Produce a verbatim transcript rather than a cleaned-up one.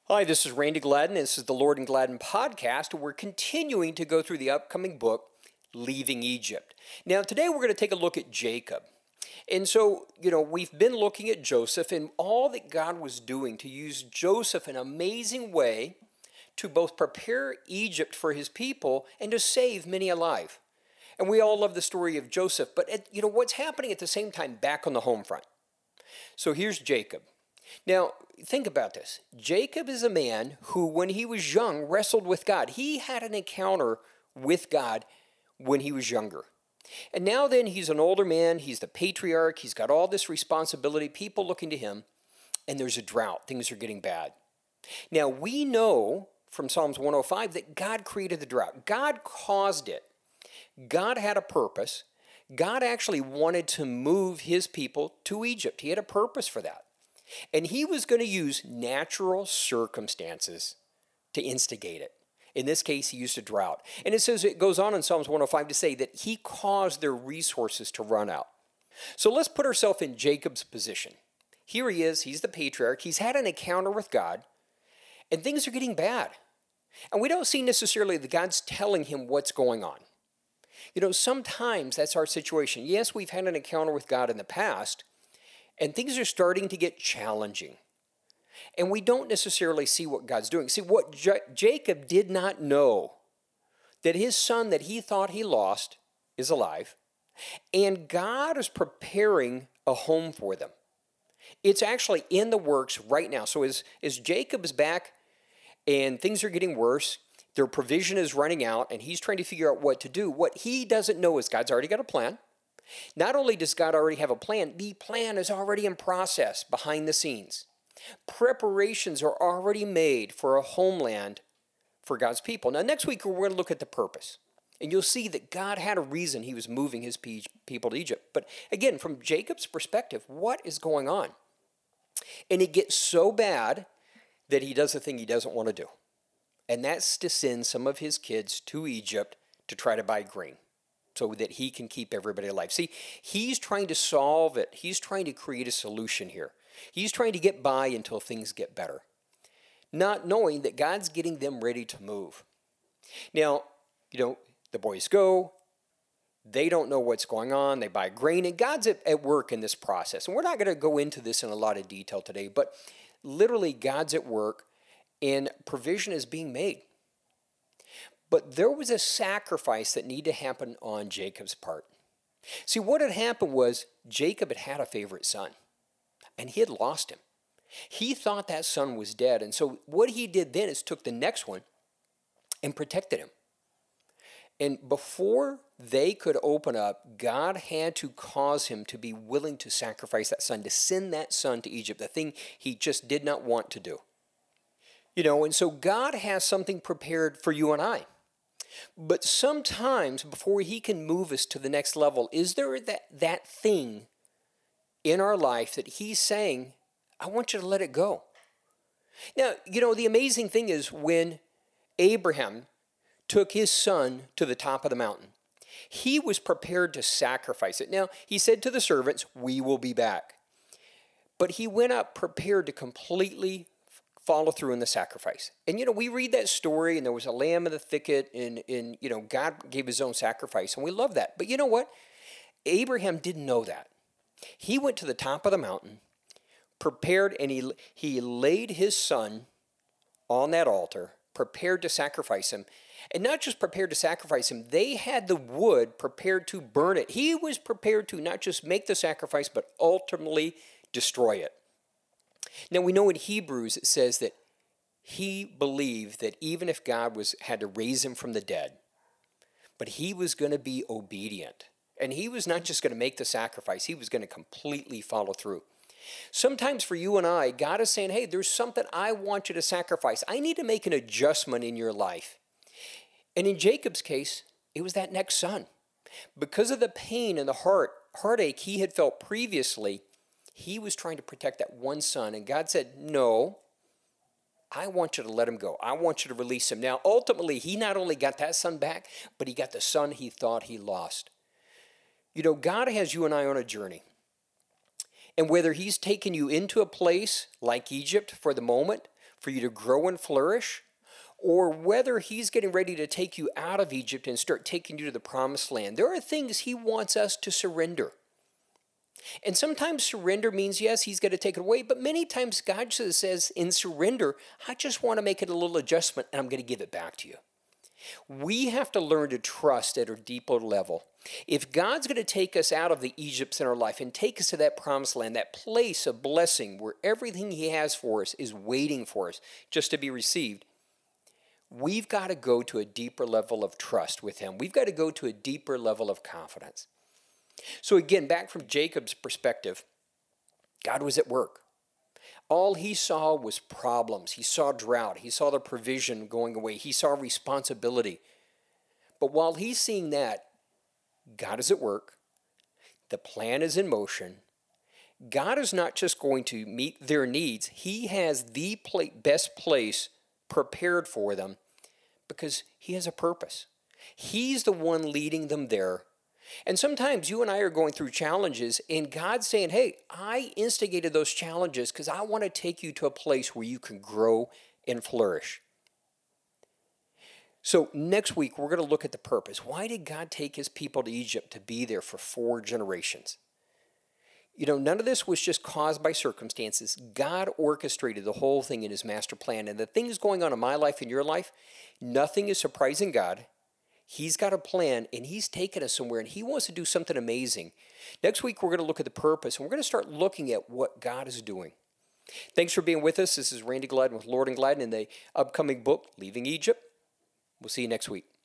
Hi, this is Randy Gladden. This is the Lord and Gladden podcast. We're continuing to go through the upcoming book, Leaving Egypt. Now, today we're going to take a look at Jacob. And so, you know, we've been looking at Joseph and all that God was doing to use Joseph in an amazing way to both prepare Egypt for his people and to save many alive. And we all love the story of Joseph, but, at, you know, what's happening at the same time back on the home front? So here's Jacob. Now, think about this. Jacob is a man who, when he was young, wrestled with God. He had an encounter with God when he was younger. And now then, he's an older man. He's the patriarch. He's got all this responsibility, people looking to him, and there's a drought. Things are getting bad. Now, we know from Psalms one oh five that God created the drought. God caused it. God had a purpose. God actually wanted to move his people to Egypt. He had a purpose for that. And he was going to use natural circumstances to instigate it. In this case, he used a drought. And it says, it goes on in Psalms one oh five to say that he caused their resources to run out. So let's put ourselves in Jacob's position. Here he is, he's the patriarch, he's had an encounter with God, and things are getting bad. And we don't see necessarily that God's telling him what's going on. You know, sometimes that's our situation. Yes, we've had an encounter with God in the past, and things are starting to get challenging. And we don't necessarily see what God's doing. See, what J- Jacob did not know, that his son that he thought he lost is alive, and God is preparing a home for them. It's actually in the works right now. So as, as Jacob is back and things are getting worse, their provision is running out, and he's trying to figure out what to do. What he doesn't know is God's already got a plan. Not only does God already have a plan, the plan is already in process behind the scenes. Preparations are already made for a homeland for God's people. Now, next week, we're going to look at the purpose. And you'll see that God had a reason he was moving his people to Egypt. But again, from Jacob's perspective, what is going on? And it gets so bad that he does the thing he doesn't want to do. And that's to send some of his kids to Egypt to try to buy grain, so that he can keep everybody alive. See, he's trying to solve it. He's trying to create a solution here. He's trying to get by until things get better, not knowing that God's getting them ready to move. Now, you know, the boys go. They don't know what's going on. They buy grain, and God's at, at work in this process. And we're not going to go into this in a lot of detail today, but literally God's at work, and provision is being made. But there was a sacrifice that needed to happen on Jacob's part. See, what had happened was Jacob had had a favorite son, and he had lost him. He thought that son was dead, and so what he did then is took the next one and protected him. And before they could open up, God had to cause him to be willing to sacrifice that son, to send that son to Egypt, the thing he just did not want to do. You know, and so God has something prepared for you and I. But sometimes before he can move us to the next level, is there that, that thing in our life that he's saying, I want you to let it go? Now, you know, the amazing thing is when Abraham took his son to the top of the mountain, he was prepared to sacrifice it. Now, he said to the servants, we will be back. But he went up prepared to completely follow through in the sacrifice. And, you know, we read that story, and there was a lamb in the thicket, and, and, you know, God gave his own sacrifice, and we love that. But you know what? Abraham didn't know that. He went to the top of the mountain, prepared, and he, he laid his son on that altar, prepared to sacrifice him. And not just prepared to sacrifice him, they had the wood prepared to burn it. He was prepared to not just make the sacrifice, but ultimately destroy it. Now, we know in Hebrews it says that he believed that even if God was had to raise him from the dead, but he was going to be obedient. And he was not just going to make the sacrifice, he was going to completely follow through. Sometimes for you and I, God is saying, hey, there's something I want you to sacrifice. I need to make an adjustment in your life. And in Jacob's case, it was that next son. Because of the pain and the heart, heartache he had felt previously, he was trying to protect that one son, and God said, no, I want you to let him go. I want you to release him. Now, ultimately, he not only got that son back, but he got the son he thought he lost. You know, God has you and I on a journey. And whether he's taken you into a place like Egypt for the moment, for you to grow and flourish, or whether he's getting ready to take you out of Egypt and start taking you to the promised land. There are things he wants us to surrender. And sometimes surrender means, yes, he's going to take it away, but many times God says in surrender, I just want to make it a little adjustment and I'm going to give it back to you. We have to learn to trust at a deeper level. If God's going to take us out of the Egypts in our life and take us to that promised land, that place of blessing where everything he has for us is waiting for us just to be received, we've got to go to a deeper level of trust with him. We've got to go to a deeper level of confidence. So again, back from Jacob's perspective, God was at work. All he saw was problems. He saw drought. He saw the provision going away. He saw responsibility. But while he's seeing that, God is at work. The plan is in motion. God is not just going to meet their needs. He has the pla- best place prepared for them because he has a purpose. He's the one leading them there. And sometimes you and I are going through challenges and God's saying, hey, I instigated those challenges because I want to take you to a place where you can grow and flourish. So next week, we're going to look at the purpose. Why did God take his people to Egypt to be there for four generations? You know, none of this was just caused by circumstances. God orchestrated the whole thing in his master plan. And the things going on in my life and your life, nothing is surprising God. He's got a plan, and he's taken us somewhere, and he wants to do something amazing. Next week, we're going to look at the purpose, and we're going to start looking at what God is doing. Thanks for being with us. This is Randy Gladden with Lord and Gladden in the upcoming book, Leaving Egypt. We'll see you next week.